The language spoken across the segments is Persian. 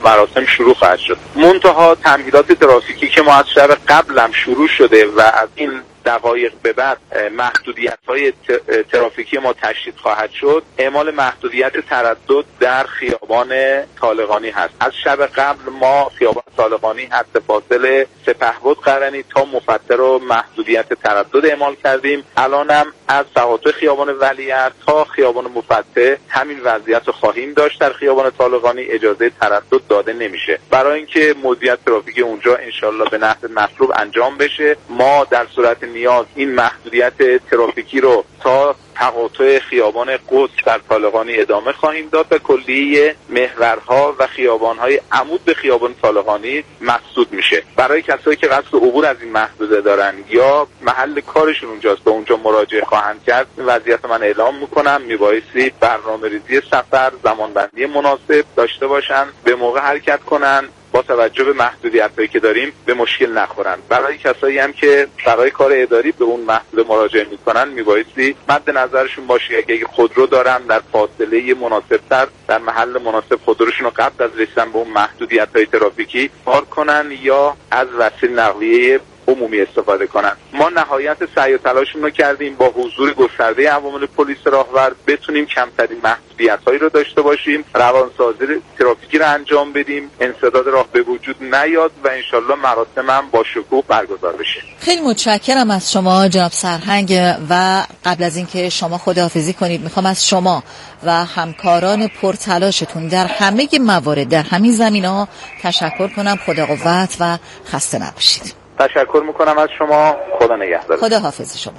مراسم شروع خواهد شد. منتها تمهیدات ترافیکی که ما از شب قبل هم شروع شده و از این دقایق به بعد محدودیت‌های ترافیکی ما تشدید خواهد شد. اعمال محدودیت تردد در خیابان طالقانی هست. از شب قبل ما خیابان طالقانی حد فاصله سپهبد قرنی تا مفتر و محدودیت تردد اعمال کردیم. الانم از تقاطع خیابان ولیعصر تا خیابان مفتح همین وضعیت رو خواهیم داشت. در خیابان طالقانی اجازه تردد داده نمیشه. برای اینکه مدیریت ترافیکی اونجا انشالله به نحو مطلوب انجام بشه، ما در صورت نیاز این محدودیت ترافیکی رو تا تقاطع خیابان قدس در طالقانی ادامه خواهیم داد و کلیه محورها و خیابان‌های عمود به خیابان طالقانی مسدود میشه. برای کسایی که قصد عبور از این محدوده دارن یا محل کارشون اونجاست به اونجا مراجعه خواهند کرد، این وضعیت من اعلام میکنم، میبایستی برنامه‌ریزی سفر، زمانبندی مناسب داشته باشن، به موقع حرکت کنن، با توجه به محدودیت‌هایی که داریم به مشکل نخورن. برای کسایی هم که برای کار اداری به اون محدوده مراجعه میکنن، میبایستی مد نظرشون باشه که اگه خودرو دارن در فاصله مناسبتر در محل مناسب خودروشون رو قبل از رسیدن به اون محدودیت‌های ترافیکی پارک کنن یا از وسیله نقلیه عمومی استفاده کنن. ما نهایت سعی و تلاشمون رو کردیم با حضور گسترده عوامل پلیس راهور بتونیم کمترین محدودیت‌هایی رو داشته باشیم، روانسازی ترافیکی رو انجام بدیم، انسداد راه به وجود نیاد و انشالله مراسم هم با شکوه برگزار بشه. خیلی متشکرم از شما جناب سرهنگ و قبل از اینکه شما خداحافظی کنید میخوام از شما و همکاران پرتلاشتون در همه موارد در همین زمینه‌ها تشکر کنم. خدا قوت و خسته نباشید. تشکر میکنم از شما. خدا نگهدار. خدا حافظ شما.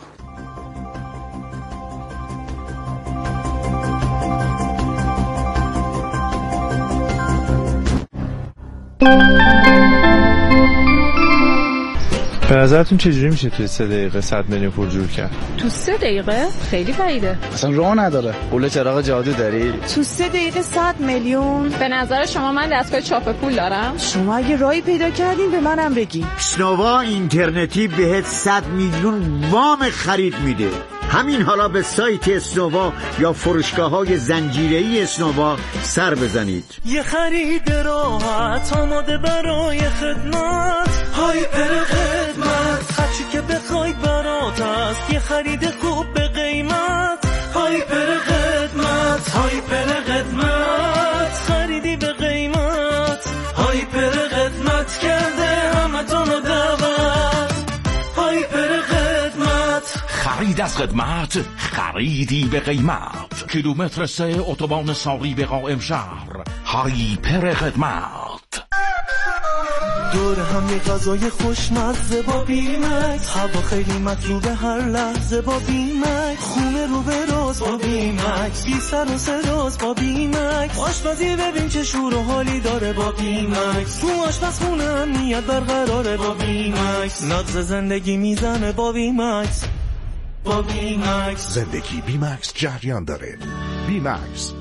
به نظرتون چجوری میشه توی 3 دقیقه 100 میلیون پول جور کرد؟ تو 3 دقیقه؟ خیلی بعیده. اصلا راه نداره. پول چراغ جادو داری؟ تو 3 دقیقه 100 میلیون؟ به نظر شما من دستگاه چاپ پول دارم؟ شما اگه راهی پیدا کردین به منم بگین. اسنوا اینترنتی بهت 100 میلیون وام خرید میده. همین حالا به سایت اسنوا یا فروشگاه‌های زنجیره‌ای اسنوا سر بزنید. یه خرید راحت آماده برای خدمت، هایپر خدمت، هرچی که بخوای برات هست، یه خرید خوب به قیمت، هایپر خدمت، هایپر خدمت، خریدی به قیمت، هایپر خدمت کرده همتون رو دعوت، هایپر خدمت، خرید از خدمت، خریدی به قیمت. کیلومتر 3 اتوبان ساری به قائم شهر، هایپر خدمت. دور هم یه غذای خوشمزه با بیمکس، هوا خیلی مطلوبه هر لحظه با بیمکس، خونه رو به راز با بیمکس، بی سر و سراز با بیمکس، آشپزی ببین چه شور و حالی داره با بیمکس، تو آشپزخونه امنیت برقراره با بیمکس، نغز زندگی میزنه با بیمکس، با بیمکس. زندگی بیمکس جریان داره. بیمکس.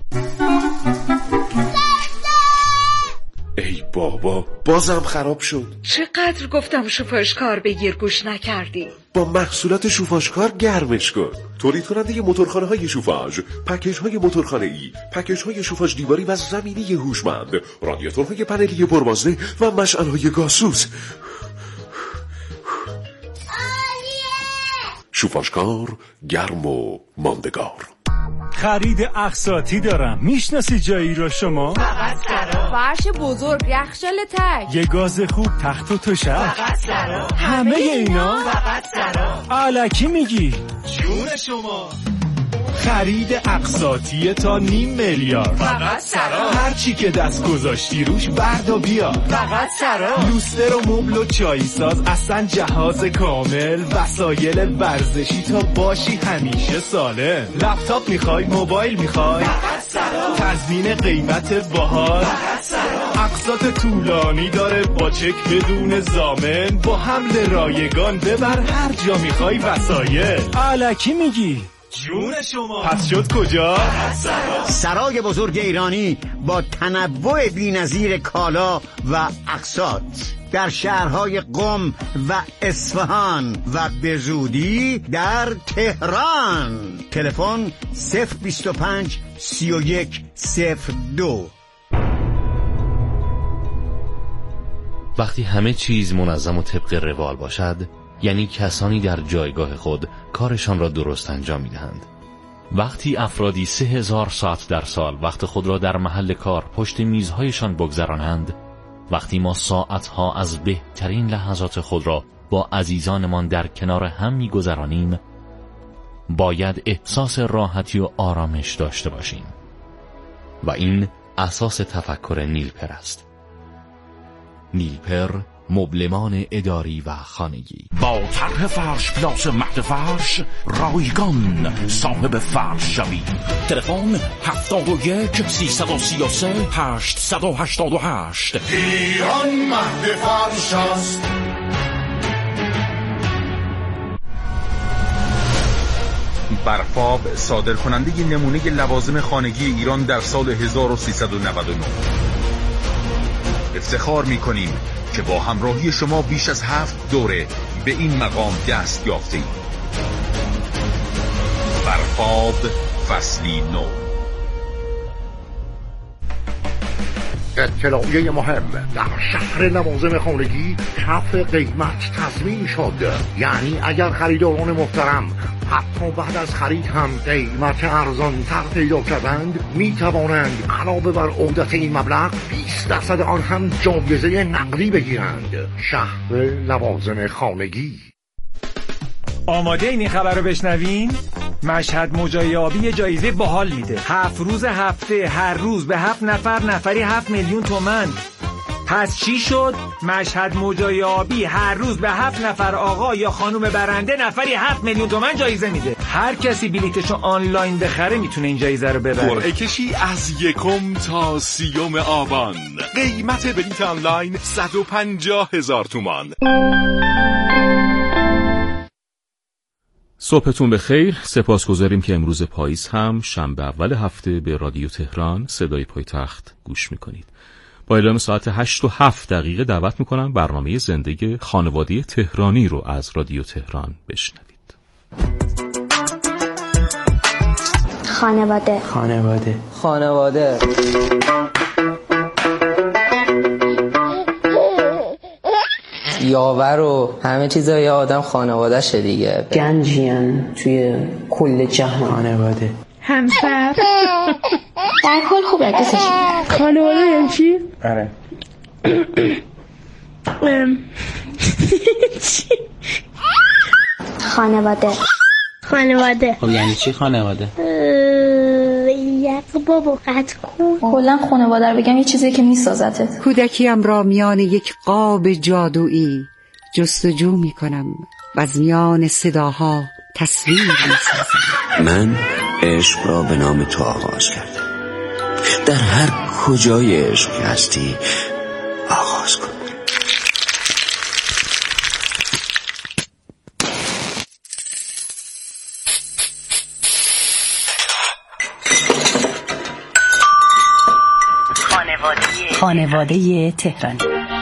ای بابا بازم خراب شد. چقدر گفتم شوفاژکار بگیر گوش نکردی. با محصولات شوفاژکار گرمش کن. تولید کننده موتورخانه‌های شوفاژ، پکیج‌های موتورخانه‌ای، پکیج‌های شوفاژ دیواری و زمینی هوشمند، رادیاتورهای پنلی پربازده و مشعل‌های گازسوز. شوفاژکار گرم و ماندگار. خرید اقساطی دارم. میشناسی جایی رو شما؟ فقط سرا. فرش بزرگ، یخچال تک، یه گاز خوب، تخت و تشک، فقط سرا. همه اینا فقط سرا. الکی میگی؟ جون شما. خرید اقساطی تا 500 میلیارد. فقط سرا. هر چی که دست گذاشتی روش بردا بیا. فقط سرا. لوستر و مبل و چای ساز، اصلا جهاز کامل، وسایل ورزشی تا باشی همیشه سالم. لپتاپ میخوای، موبایل میخوای، فقط سرا. تضمین قیمت باحال، فقط سرا. اقساط طولانی داره با چک بدون ضامن، با حمل رایگان ببر هر جا میخوای وسایل. الکی میگی؟ جون شما. پس شد کجا؟ سرای بزرگ ایرانی با تنوع بی‌نظیر کالا و اقساط در شهرهای قم و اصفهان و به زودی در تهران. تلفن 025 31 02. وقتی همه چیز منظم و طبق روال باشد، یعنی کسانی در جایگاه خود کارشان را درست انجام می‌دهند. وقتی افرادی 3000 ساعت در سال وقت خود را در محل کار پشت میزهایشان بگذرانند، وقتی ما ساعتها از بهترین لحظات خود را با عزیزانمان در کنار هم می‌گذرانیم، باید احساس راحتی و آرامش داشته باشیم و این اساس تفکر نیلپر است. نیلپر، مبلمان اداری و خانگی. با طرح فرش پلاس مهد فرش رایگان صاحب فرش شوید. تلفن 71 333 888. ایران مهد فرش است. برفاب صادر کننده نمونه لوازم خانگی ایران در سال 1399. افتخار می‌کنیم که با همراهی شما بیش از 7 دوره به این مقام دست یافتیم. برفاب فصلی نو. اطلاعیه مهم: در شهر لوازم خانگی کف قیمت تضمین شد. یعنی اگر خریداران محترم حتی بعد از خرید هم قیمت ارزان‌تر پیدا کردند، می توانند علاوه بر عودت این مبلغ 20% آن هم جایزه نقدی بگیرند. شهر لوازم خانگی. آماده این خبر رو بشنوین؟ مشهد مجایابی جایزه باحال میده. 7 روز هفته، هر روز به 7 نفر، نفری 7 میلیون تومان. پس چی شد؟ مشهد مجایابی هر روز به 7 نفر آقا یا خانوم برنده نفری 7 میلیون تومان جایزه میده. هر کسی بلیتشو آنلاین بخره میتونه این جایزه رو ببره. قرعه کشی از 1 تا 30 آبان. قیمت بلیت آنلاین 150,000 تومان. صبحتون بخیر. سپاسگزاریم که امروز پاییز هم شنبه اول هفته به رادیو تهران صدای پایتخت گوش میکنید. با اعلام ساعت 8:07 دعوت میکنم برنامه زندگی خانواده تهرانی رو از رادیو تهران بشنوید. خانواده یاور و همه چیزای آدم خانواده شه دیگه. گنجین توی کل جهان. خانواده، همسر، در کل خوب دوستش. خانواده یعنی چی؟ آره. خانواده. خب یعنی چی خانواده؟ یک بابا قد کن. کلا خانواده رو بگم یه چیزی که میسازتت. کودکیم را میان یک قاب جادویی جستجو میکنم و از میان صداها تصویر میسازم. من عشق را به نام تو آغاز کردم. در هر کجای عشق هستی آغاز کن. خانواده تهرانی.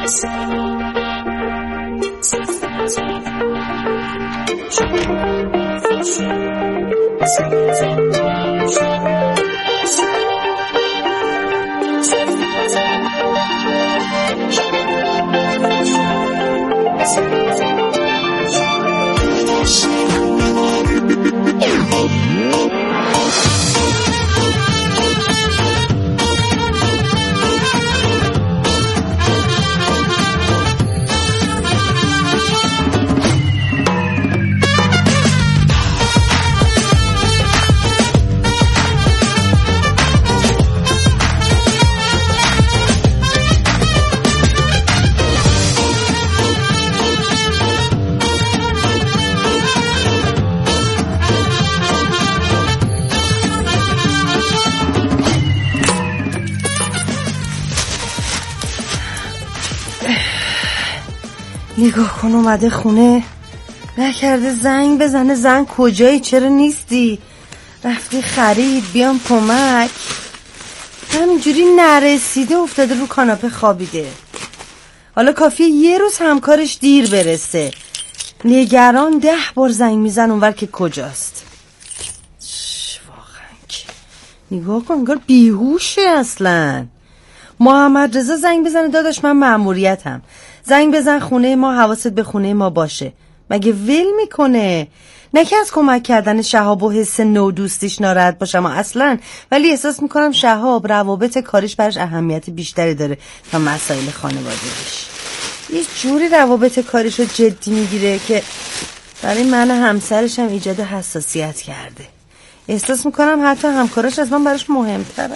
نگاه کن اومده خونه، نکرده زنگ بزنه زن کجایی، چرا نیستی، رفتی خرید، بیام کمک. همینجوری نرسیده افتاده رو کاناپه خوابیده. حالا کافیه یه روز همکارش دیر برسه، نگران 10 بار زنگ میزن اونور که کجاست. واقعا که نگاه کن انگار بیهوشه اصلا. محمد رضا زنگ بزنه داداش من مأموریتم، زنگ بزن خونه ما، حواست به خونه ما باشه. مگه ول میکنه؟ نه که از کمک کردن شهاب و حس نو دوستیش ناراحت باشم اصلا، ولی احساس میکنم شهاب روابط کاریش براش اهمیت بیشتری داره تا مسائل خانوادگیش. یه جوری روابط کاریش رو جدی میگیره که برای من همسرش هم ایجاد حساسیت کرده. احساس میکنم حتی همکاراش از من براش مهمتره.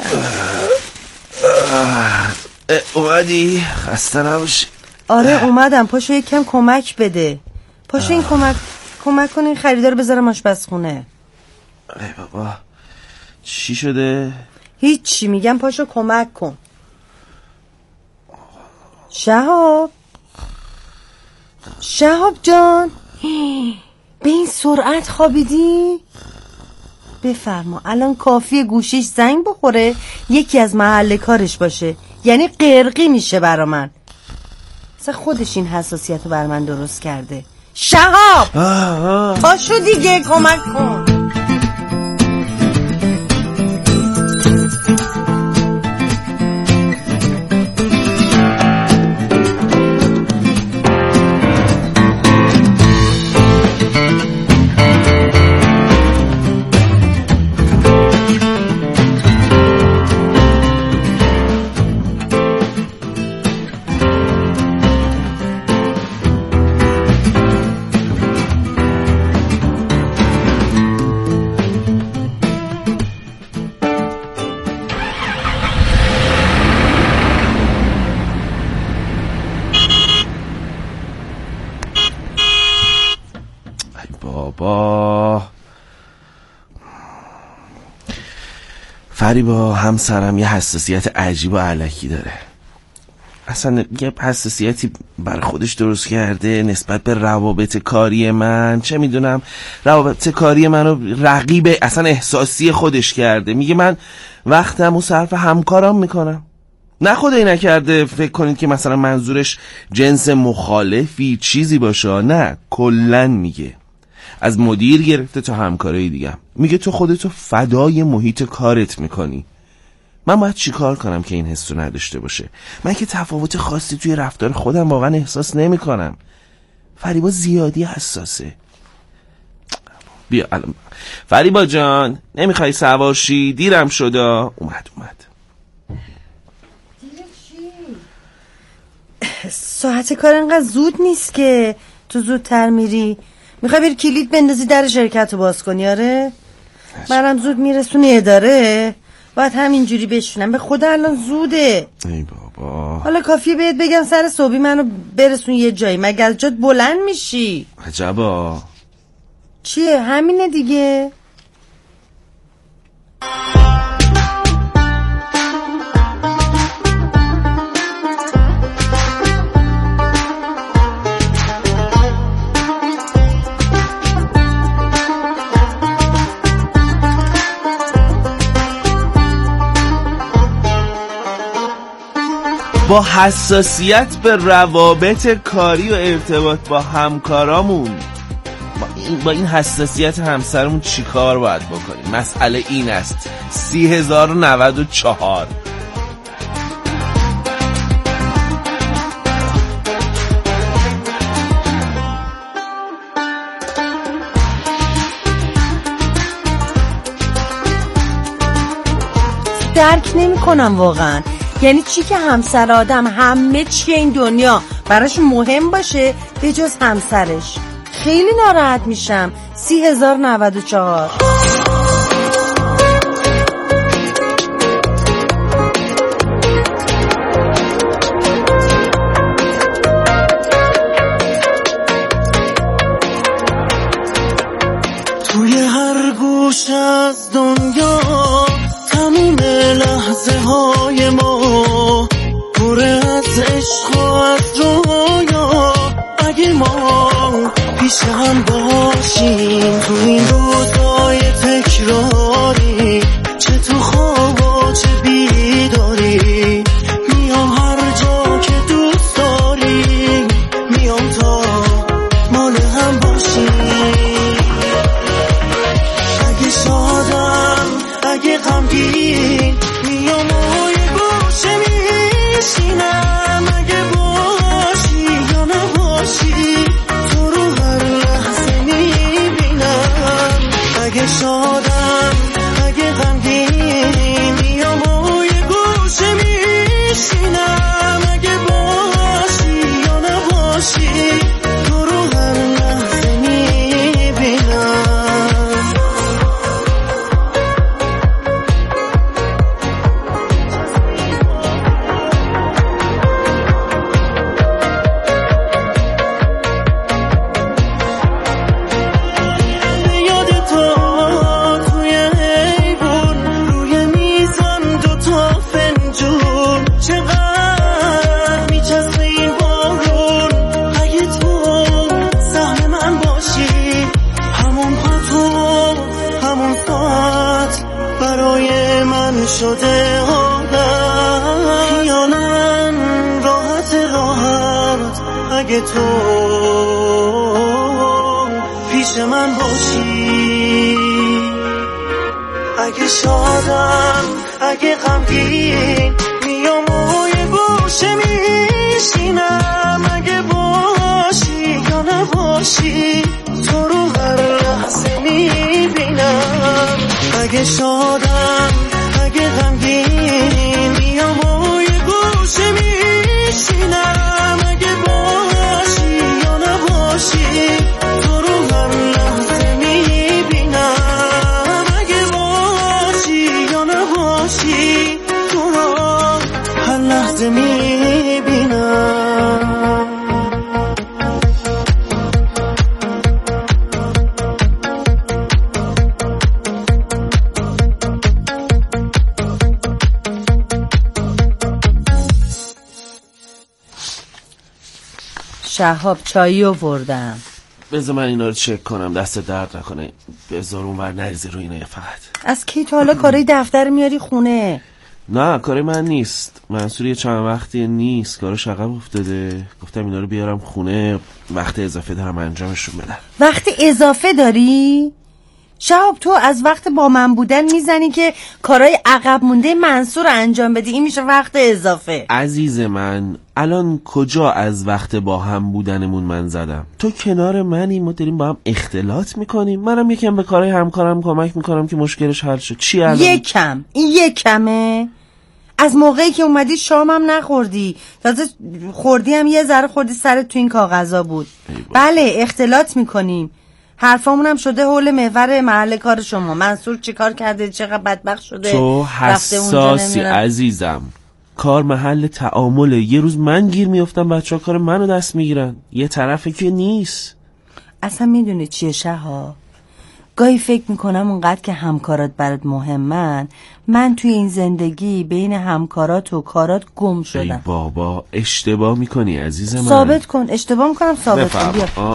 اومدی؟ خسته نباشی. آره اومدم. پاشو یک کم کمک بده. پاشو این کمک کن این خریدار بذارم آشپزخونه. ای بابا چی شده؟ هیچی، میگم پاشو کمک کن. شهاب جان به این سرعت خوابیدی؟ بفرما الان کافیه گوشیش زنگ بخوره یکی از محل کارش باشه، یعنی قرقی میشه برا من. اصلا خودش این حساسیت رو بر من درست کرده. شهاب پاشو دیگه کمک کن. فریبا همسرم یه حساسیت عجیب و علکی داره. اصلا یه حساسیتی برای خودش درست کرده نسبت به روابط کاری من. چه میدونم روابط کاری منو رقیب اصلا احساسی خودش کرده. میگه من وقتمو صرف همکارام میکنم. نه خدایی نکرده فکر کنید که مثلا منظورش جنس مخالفی چیزی باشه، نه کلن میگه از مدیر گرفته تا همکارای دیگه. میگه تو خودتو فدای محیط کارت میکنی. من باید چی کار کنم که این حسو نداشته باشه؟ من که تفاوت خاصی توی رفتار خودم واقعا احساس نمی کنم. فریبا زیادی حساسه. بیا الان فریبا جان نمیخوای سوار شی؟ دیرم شده. اومد ساعت کار انقدر زود نیست که تو زودتر میری. میخوای بری کلید بندازی در شرکت رو باز کنی؟ آره منم زود میرسونی اداره، باید همینجوری بشونم. به خدا الان زوده. ای بابا حالا کافیه بهت بگم سر صبحی منو برسون یه جایی، مگه از جات بلند میشی؟ عجبا. چیه همینه دیگه. با حساسیت به روابط کاری و ارتباط با همکارامون، با این حساسیت همسرمون چی کار باید بکنیم؟ مسئله این است 30,094. درک نمی کنم واقعا. یعنی چی که همسر آدم همه چی این دنیا براش مهم باشه به جز همسرش؟ خیلی ناراحت میشم. 30,094. توی هر گوش از دنیا تموم لحظه های ما پر از عشق و از رویا. اگه ما پیش هم باشیم تو این روزای تکراری، چه تو خواب و چه بیداری، میام هر جا که دوست داری، میام تا مال هم باشیم. اگه شادم اگه غمگین میام و یه گوشه میشینم، شده حالم، خیالم راحت اگه تو پیش من باشی، اگه شادم اگه غمگین میام و یه گوشه میشینم، اگه باشی یا نباشی تو رو هر لحظه میبینم، اگه شادم اگه غمگین میام و یه گوشه میشینم، اگه باشی یا نباشی تو رو هر لحظه میبینم، اگه باشی یا نباشی تو رو هر لحظه میبینم. شهاب چایی آوردم. بذار من اینا رو چک کنم، دست درد نکنه. بذار اونور نریزه رو اینا فقط. از کی تا حالا کارای دفتر میاری خونه؟ نه کار من نیست. منصور یه چند وقتی نیست، کارش عقب افتاده. گفتم اینا رو بیارم خونه، وقت اضافه دارم انجامشون بدم. وقت اضافه داری؟ شهاب تو از وقت با من بودن میزنی که کارهای عقب مونده منصور انجام بدی، این میشه وقت اضافه. عزیز من الان کجا از وقت با هم بودنمون من زدم؟ تو کنار منی، ما داریم با هم اختلاط میکنیم، منم یکم به کارهای همکارم کمک میکنم که مشکلش حل شد. چی الان؟ یکم؟ این یکمه؟ از موقعی که اومدی شامم نخوردی، تازه خوردی هم یه ذره خوردی سرت تو این کاغذا بود. بله اختلاط میکنیم، حرفامون هم شده حول محور محل کار شما. منصور چی کار کرده، چقدر بدبخت شده، تو حساسی عزیزم. کار محل تعامله. یه روز من گیر میافتم، بچه‌ها کار منو دست میگیرن، یه طرفه که نیست. اصلا میدونی چیه شها؟ گاهی فکر میکنم اونقدر که همکارات برات مهمن، من توی این زندگی بین همکارات و کارات گم شدم. ای بابا اشتباه میکنی عزیز من. ثابت کن. اشتباه میکنم ثابت کن.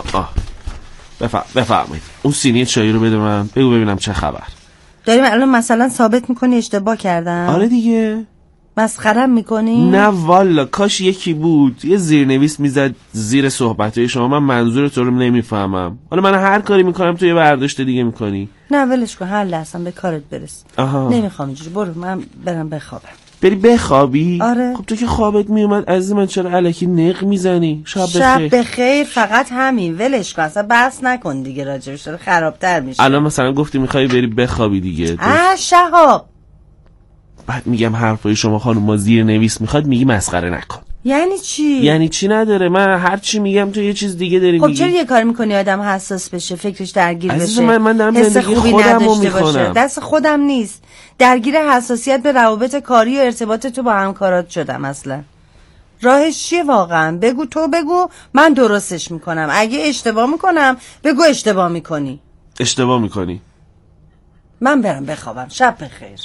بفرمایید. اون سینی چایی رو بده من، بگو ببینم چه خبر. داریم الان مثلا ثابت میکنی اشتباه کردم؟ آره دیگه. مسخرم میکنی؟ نه والا، کاش یکی بود یه زیرنویس میزد زیر صحبتهای شما، من منظور تو رو نمیفهمم. حالا من هر کاری میکنم تو یه برداشت دیگه میکنی. نه ولش کن، حل اصلا به کارت برس. نمیخوام اینجوری، برو من برم بخوابم. بری بخوابی؟ آره. خب تو که خوابت میومد عزیز من، چرا الکی نق میزنی؟ شب بخیر. فقط همین، ولش کن، اصلا بحث نکن دیگه راجبش، داره خرابتر میشه. الان مثلا گفتی میخوای بری بخوابی دیگه. شهاب بعد میگم حرفای شما خانم ما زیر نویس میخواد، میگی مسخره نکن. یعنی چی؟ یعنی چی نداره، من هر چی میگم تو یه چیز دیگه داری میگی. خب چرا یه کار میکنی آدم حساس بشه، فکرش درگیر بشه؟ من دارم زندگی خودمو میکنم. دست خودم نیست، درگیر حساسیت به روابط کاری و ارتباط تو با همکارات شدم. اصلا راهش چیه واقعا؟ بگو، تو بگو، من درستش میکنم. اگه اشتباه میکنم بگو اشتباه میکنی. اشتباه میکنی. من برم بخوابم. شب بخیر.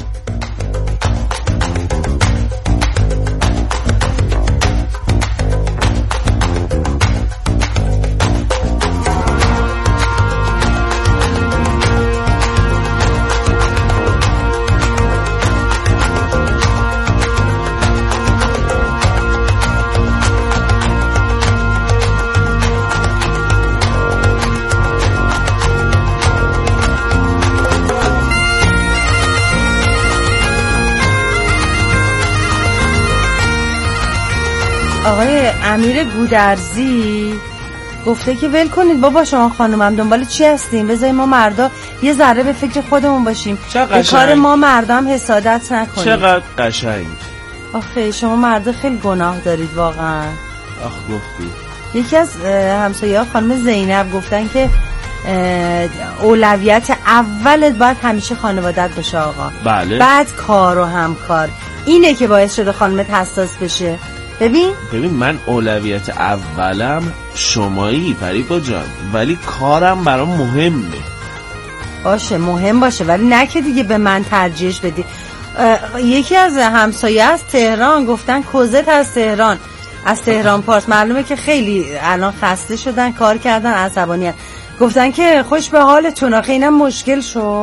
آقای امیر گودرزی گفته که ول کنید بابا شما خانومم، دنبال چی هستیم؟ بذارید ما مردا یه ذره به فکر خودمون باشیم، به کار ما مردم حسادت نکنید. چقدر قشنگ. آخه شما مردا خیلی گناه دارید واقعا. آخ گفتی. یکی از همسایه‌ها خانم زینب گفتن که اولویت اولت باید همیشه خانوادت باشه آقا. بله. بعد کار و همکار. اینه که باعث شده خانمت حساس بشه. ببین من اولویت اولم شمایی فریبا جان، ولی کارم برام مهمه. باشه مهم باشه، ولی نه که دیگه به من ترجیحش بدی. یکی از همسایه از تهران گفتن کوزت از تهران پارس، معلومه که خیلی الان خسته شدن، کار کردن، عصبانیت. گفتن که خوش به حالتون، آخه اینم مشکل شد.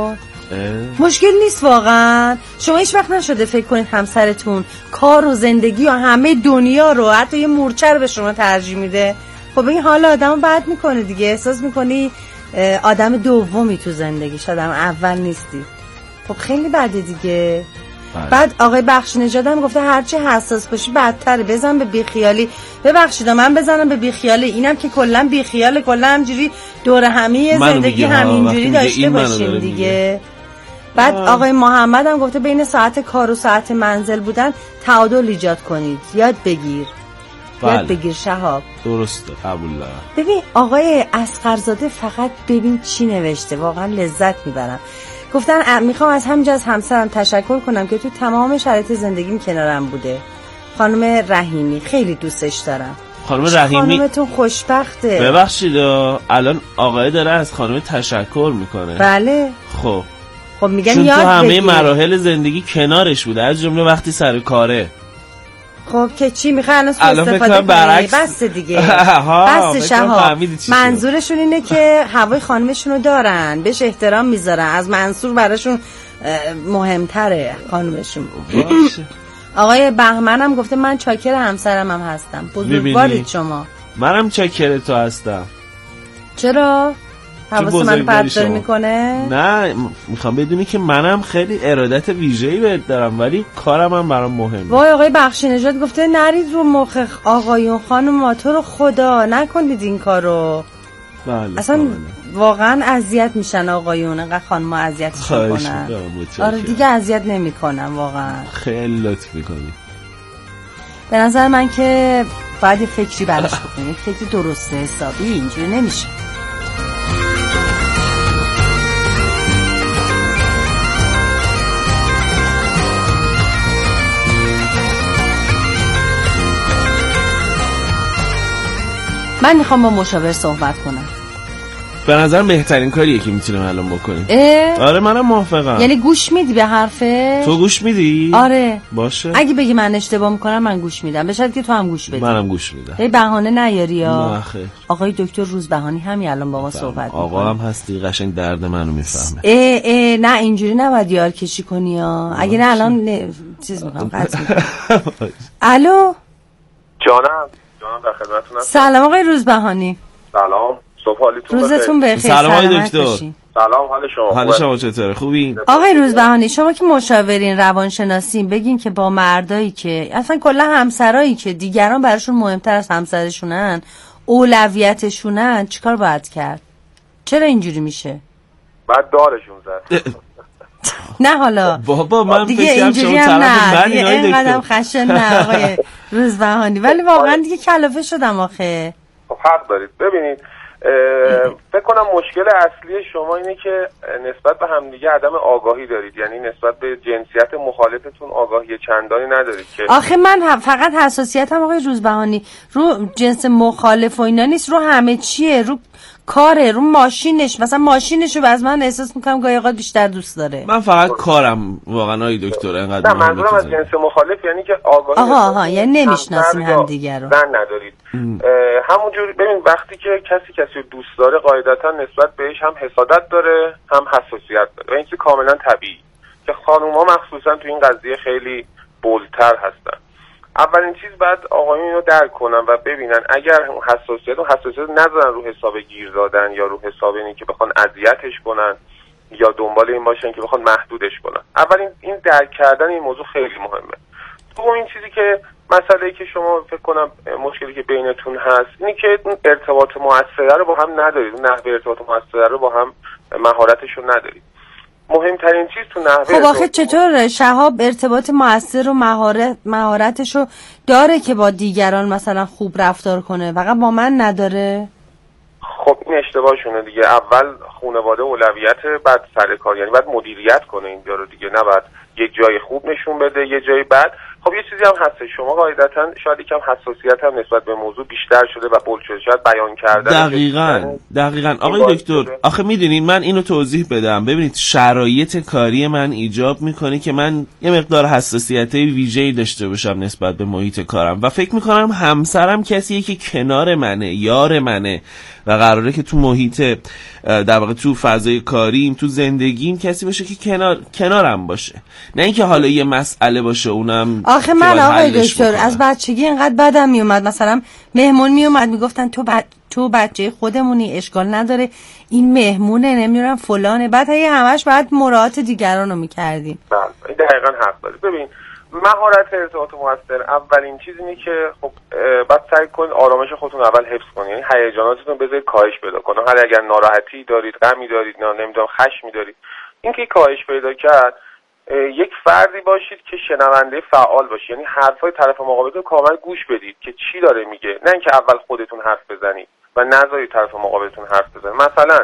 مشکل نیست واقعا. شما هیچ وقت نشده فکر کنید همسرتون کار و زندگی و همه دنیا رو، حتی یه مورچه رو به شما ترجیح میده؟ خب این حال آدمو بد میکنه دیگه. احساس میکنی آدم دومی تو زندگیش، آدم اول نیستی. خب خیلی بده دیگه. بعد آقای بخشی نژاد هم گفته هرچی حساس باشی بدتره، بزن به بیخیالی. ببخشید من بزنم به بیخیالی، اینم که کلا بیخیاله، کلا همجوری دور همی زندگی همینجوری داشته باشیم دیگه. بعد آقای محمد هم گفته بین ساعت کار و ساعت منزل بودن تعادل ایجاد کنید. یاد بگیر. یاد بگیر شهاب. درسته، قبول دارم. ببین آقای اصغرزاده فقط ببین چی نوشته، واقعا لذت میبرم. گفتن میخوام از همینجا از همسرم تشکر کنم که تو تمام شرایط زندگیم کنارم بوده. خانم رحیمی خیلی دوستش دارم. خانم رحیمی خانمتون خوشبخته. ببخشید الان آقای داره از خانم تشکر میکنه. بله. خب میگن چون یاد تو همه بگیر. مراحل زندگی کنارش بوده، از جمله وقتی سر کاره. خب که چی میخوان استفاده کنی؟ بس دیگه. بس شهاب. منظورشون اینه که هوای خانمشونو دارن، بهش احترام میذارن، از منصور براشون مهمتره خانمشون. آقای بهمن هم گفته من چاکر همسرم هم هستم. بزرگوارید شما. منم چاکر تو هستم. چرا؟ حواس من پرتر میکنه؟ نه میخوام بدونی که منم خیلی ارادت ویژه‌ای بهت دارم، ولی کارم هم برام مهمه. وای آقای بخشی نژاد گفته نرید رو مخ آقایون خانم، تو رو خدا نکنید این کارو. بله اصلا واقعا اذیت میشن آقایون، انقدر خانم‌ها اذیتش میکنن. آره دیگه اذیت نمیکنن واقعا. خیلی لطف میکنی. به نظر من که باید یه فکری براش بکنید، فکر درسته حسابی، اینجوری نمیشه. من میخوام با مشاور صحبت کنم. به نظر بهترین کاریه که میتونیم الان بکنیم. آره منم موافقم. یعنی گوش میدی به حرفه؟ تو گوش میدی؟ آره. باشه. اگه بگی من اشتباه میکنم من گوش میدم، بشد که تو هم گوش بدی. منم گوش میدم. ای بهانه نیاری یا. نه خیر. آقای دکتر روزبهانی همین الان با ما صحبت میکنه. آقا هم هستی، قشنگ درد منو میفهمه. نه اینجوری نباید یار کشی کنی یا. اگه نه الان چیز میکنم قطع میکنم. الو جانم در خدمتتونم. سلام آقای روزبهانی. سلام، صبح حالتون بخیر. روزتون بخیر. سلام آقای دکتر. سلام، حال شما؟ حال شما چطوره؟ خوبین؟ آقای روزبهانی شما که مشاورین روانشناسین، بگین که با مردایی که اصلا کلا همسرایی که دیگران براشون مهمتر از همسرشونن، اولویتشونن، چیکار باید کرد؟ چرا اینجوری میشه؟ بعد دارشون زد. نه حالا بابا من دیگه اینجوری هم نه دیگه اینقدر خشن نه آقای روزبهانی، ولی واقعا دیگه کلافه شدم آخه. خب حق دارید. ببینید فکر کنم مشکل اصلی شما اینه که نسبت به همدیگه عدم آگاهی دارید، یعنی نسبت به جنسیت مخالفتون آگاهی چندانی ندارید که. آخه من فقط حساسیتم آقای روزبهانی رو جنس مخالف و اینا نیست، رو همه چیه، رو کاره، رو ماشینش. مثلا ماشینشو از من احساس میکنم گاهی اوقات بیشتر دوست داره. من فقط کارم واقعا آقای دکتر انقدر. نه منظورم از جنس مخالف یعنی که آگاهی. آها یعنی نمیشناسین همدیگه رو. زن ندارید. همونجوری ببین وقتی که کسی رو دوست داره قاعدتا نسبت بهش هم حسادت داره هم حساسیت داره و این چیز کاملا طبیعی که خانوما مخصوصا تو این قضیه خیلی بولتر هستن. اولین چیز بعد آقایون اینو درک کنن و ببینن اگر حساسیت نذارن رو حساب گیر دادن یا رو حساب اینی که بخوان اذیتش کنن یا دنبال این باشن که بخوان محدودش کنن. اولین این درک کردن این موضوع خیلی مهمه. دومین چیزی که مسئله‌ای که شما فکر کنم مشکلی که بینتون هست اینی که ارتباط مؤثر رو با هم ندارید، نحوه ارتباط مؤثر رو با هم مهارتش رو ندارید. مهمترین چیز تو نحوه. خب آخه چطور شهاب ارتباط مؤثر و مهارتشو داره که با دیگران مثلا خوب رفتار کنه، فقط با من نداره؟ خب این اشتباهشونه دیگه. اول خانواده اولویت، بعد سر کار، یعنی بعد مدیریت کنه اینجا رو دیگه، نه بعد یک جای خوب نشون بده یه جای بد. خب یه چیزی هم هست شما قاعدتا شاید یکم حساسیت هم نسبت به موضوع بیشتر شده و بول شده، شاید بیان کردن. دقیقاً آقای دکتر آخه میدونین من اینو توضیح بدم. ببینید شرایط کاری من ایجاب میکنه که من یه مقدار حساسیت ویژه‌ای داشته باشم نسبت به محیط کارم و فکر میکنم همسرم کسیه که کنار منه، یار منه و قراره که تو محیط در واقع تو فضای کاریم، تو زندگیم کسی باشه که کنارم باشه، نه اینکه حالا یه مسئله باشه اونم. آخه من آقای دکتر از بچگی اینقدر بدم میومد، مثلا مهمون میومد میگفتن تو بچه خودمونی، اشکال نداره این مهمونه، نمیدونم فلانه، بعد همش بعد مراعات دیگران رو میکردیم. بله دقیقاً حق داری. ببین مهارت ارتباط مؤثر اولین چیز اینه که خب بعد سعی کنید آرامش خودتون اول حفظ کنید، یعنی هیجاناتتون بذارید کاهش پیدا کنه. حالا اگر ناراحتی دارید، غمی دارید، نمیدونم خشمی دارید، این که کاهش پیدا کرد، یک فردی باشید که شنونده فعال باشید، یعنی حرفای طرف مقابلتون کامل گوش بدید که چی داره میگه، نه اینکه اول خودتون حرف بزنید و نذارید طرف مقابلتون حرف بزنه. مثلا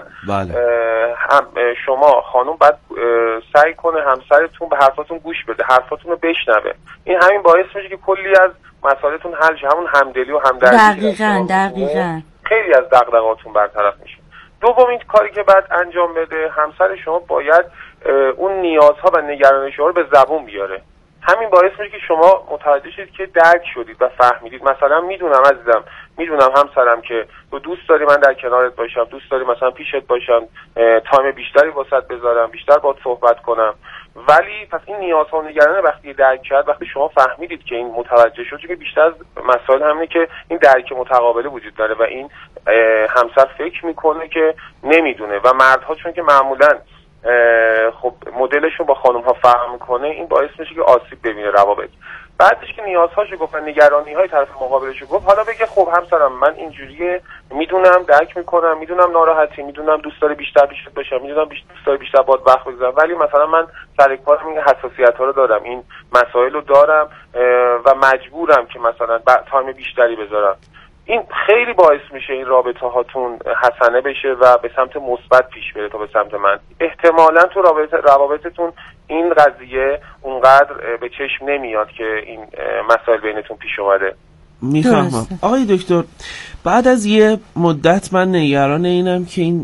شما خانم بعد سعی کنه همسرتون به حرفاتون گوش بده، حرفاتون رو بشنوه. این همین باعث میشه که کلی از مسائلتون حل شه، همون همدلی و همدردی. دقیقاً خیلی از دغدغه‌هاتون برطرف میشه. دومین کاری که بعد انجام بده، همسر شما باید اون نیازها و نگرانی شما رو به زبون بیاره. همین باعث میشه که شما متوجه شید که درک شدید و فهمیدید. مثلا میدونم عزیزم، میدونم همسرم که تو دوست داری من در کنارت باشم، دوست داری مثلا پیشت باشم، تایم بیشتری واسط بذارم، بیشتر باهات صحبت کنم، ولی پس این نیازها و نگرانی وقتی درک کرد، وقتی شما فهمیدید که این متوجه شد، که بیشتر از مسائل همینه که این درک متقابل وجود داره و این همسر فکر میکنه که نمیدونه و مردها چون که معمولاً خب مدلشون با خانم ها فرق میکنه، این باعث میشه که آسیب ببینه روابط. بعدش که نیازهاشو گفت و نگرانی های طرف مقابلشو گفت، حالا بگه خب همسرم من اینجوریه، میدونم درک میکنم، میدونم ناراحتی، میدونم دوست داری بیشتر پیشت باشم، میدونم دوست داری بیشتر باهات وقت بگذارم، ولی مثلا من سر کارم این حساسیت ها رو دارم، این مسائل رو دارم و مجبورم که مثلا تایم بیشتری بذارم. این خیلی باعث میشه این رابطه هاتون حسنه بشه و به سمت مثبت پیش بره تا به سمت من. احتمالاً تو روابطتون این قضیه اونقدر به چشم نمیاد که این مسائل بینتون پیش اومده. میفهمم. آقای دکتر، بعد از یه مدت من نگران اینم که این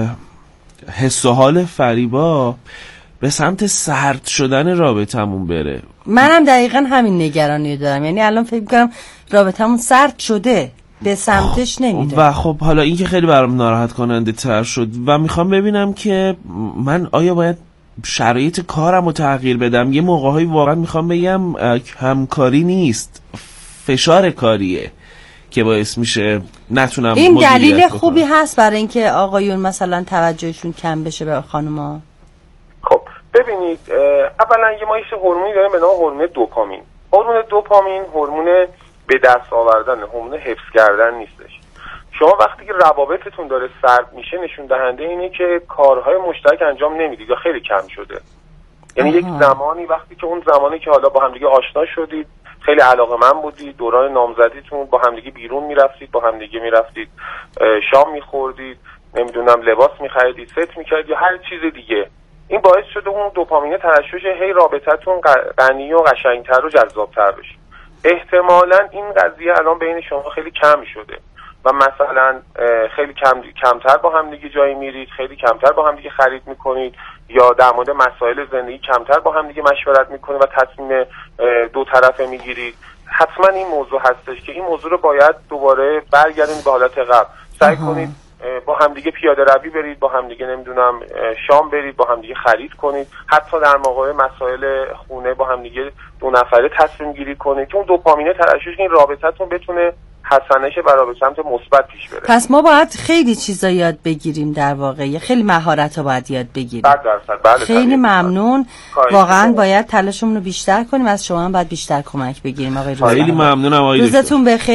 حس و حال فریبا به سمت سرد شدن رابطمون بره. منم دقیقاً همین نگرانی دارم، یعنی الان فکر می‌کنم رابطمون سرد شده، به سمتش نمیره. و خب حالا این که خیلی برام ناراحت کننده تر شد و میخوام ببینم که من آیا باید شرایط کارم رو تغییر بدم. یه موقع‌هایی واقعا میخوام بگم همکاری نیست، فشار کاریه که باعث میشه نتونم این دلیل خوبی هست برای اینکه آقایون مثلا توجهشون کم بشه به خانوما. خب ببینید، اولا یه ما یه هورمونی داریم به نام هورمون دوپامین. هورمون دوپامین هورمون به دست آوردن، هورمون حفظ کردن نیستش. شما وقتی که روابطتون داره سرد میشه، نشون دهنده اینه که کارهای مشترک انجام نمیدید یا خیلی کم شده. یعنی یک زمانی وقتی که اون زمانی که حالا با همدیگه آشنا شدید، خیلی علاقه‌مند بودید، دوران نامزدیتون، با همدیگه بیرون میرفتید، با همدیگه میرفتید شام میخوردید، نمیدونم لباس میخریدید، ست میکردید یا هر چیز دیگه، این باعث شده اون دوپامین ترشح هی رابطتون غنی و قشنگتر و جذابتر بشه. احتمالاً این قضیه الان بین شما خیلی کم شده و مثلا خیلی کمتر با هم دیگه جایی میرید، خیلی کمتر با هم دیگه خرید میکنید یا در مورد مسائل زندگی کمتر با هم دیگه مشورت میکنید و تصمیم دو طرفه میگیرید. حتما این موضوع هستش که این موضوع رو باید دوباره برگردونید به حالت قبل. سعی کنید با همدیگه پیاده روی برید، با همدیگه نمیدونم شام برید، با همدیگه خرید کنید، حتی در موقع مسائل خونه با همدیگه دو نفره تصمیم گیری کنید که اون دوپامین ترشح این رابطتون بتونه حسنه شه و به سمت مثبت پیش بره. پس ما باید خیلی چیزا یاد بگیریم، در واقع خیلی مهارت‌ها باید یاد بگیریم. 100%. بله خیلی ممنون. واقعا باید تلاشمون رو بیشتر کنیم، از شما هم باید بیشتر کمک بگیریم آقای روزبه. خیلی ممنونم آقای دکتر. روزتون بخیر.